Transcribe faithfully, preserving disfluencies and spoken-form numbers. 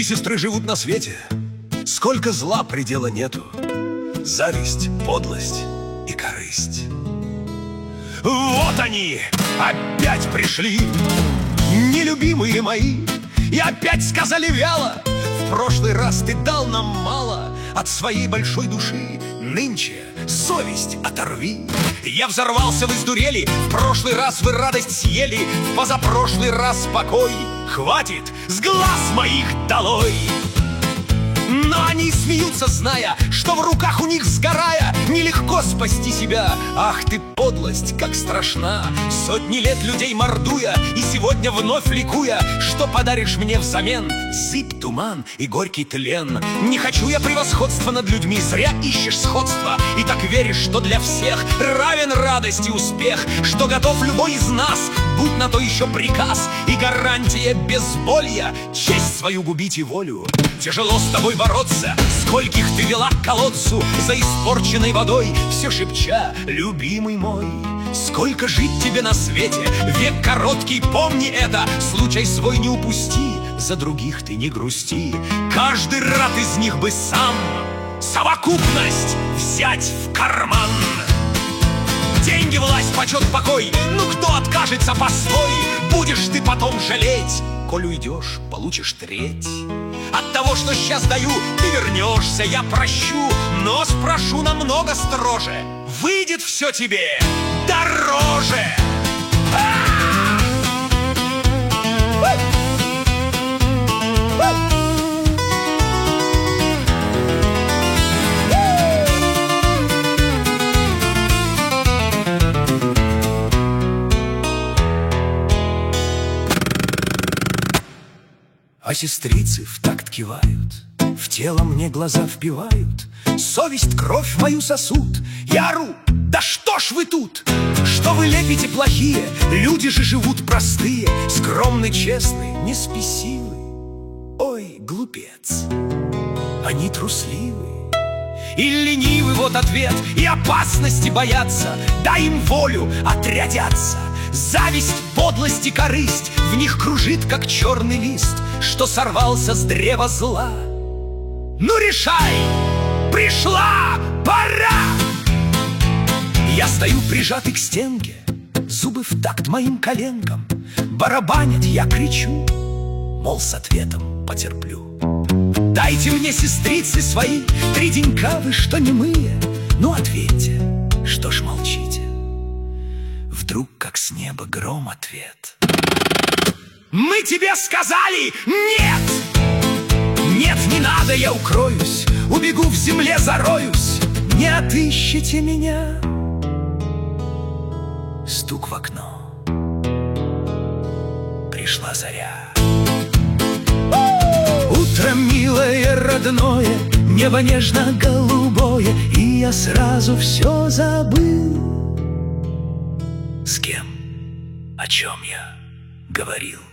Три сестры живут на свете, сколько зла предела нету. Зависть, подлость и корысть. Вот они опять пришли, нелюбимые мои, и опять сказали вяло: в прошлый раз ты дал нам мало от своей большой души, нынче совесть оторви. Я взорвался, вы сдурели, в прошлый раз вы радость съели, в позапрошлый раз покой. Хватит, с глаз моих долой! Но они смеются, зная, что в руках у них сгорая нелегко спасти себя. Ах ты, подлость, как страшна! Сотни лет людей мордуя и сегодня вновь ликуя, что подаришь мне взамен? Зыбь, туман и горький тлен. Не хочу я превосходства над людьми, зря ищешь сходства и так веришь, что для всех равен радость и успех, что готов любой из нас, будь на то еще приказ и гарантия безволья, честь свою губить и волю. Тяжело с тобой бороться, скольких ты вела к колодцу за испорченной водой, все шепча: любимый мой, сколько жить тебе на свете, век короткий, помни это, случай свой не упусти, за других ты не грусти, каждый рад из них бы сам совокупность взять в карман. Деньги, власть, почет, покой, ну кто откажется постой? Будешь ты потом жалеть, коль уйдешь, получишь треть. От того, что сейчас даю, ты вернешься, я прощу, но спрошу намного строже: выйдет все тебе дороже. А сестрицы в такт кивают, в тело мне глаза впивают, совесть кровь мою сосут. Я ору: да что ж вы тут? Что вы лепите плохие? Люди же живут простые, скромны, честны, не спесивы. Ой, глупец, они трусливы и ленивы, вот ответ. И опасности боятся, дай им волю, отрядятся. Зависть, подлость и корысть в них кружит, как черный лист, что сорвался с древа зла. Ну решай, пришла пора! Я стою прижатый к стенке, зубы в такт моим коленкам, барабанят, я кричу, мол, с ответом потерплю. Дайте мне, сестрицы свои, три денька вы, что немые, ну ответьте, что ж молчите? Вдруг, как с неба, гром ответ: мы тебе сказали нет! Нет, не надо, я укроюсь, убегу, в земле зароюсь, не отыщете меня. Стук в окно, пришла заря. Утро милое, родное, небо нежно-голубое, и я сразу все забыл. С кем, о чем я говорил?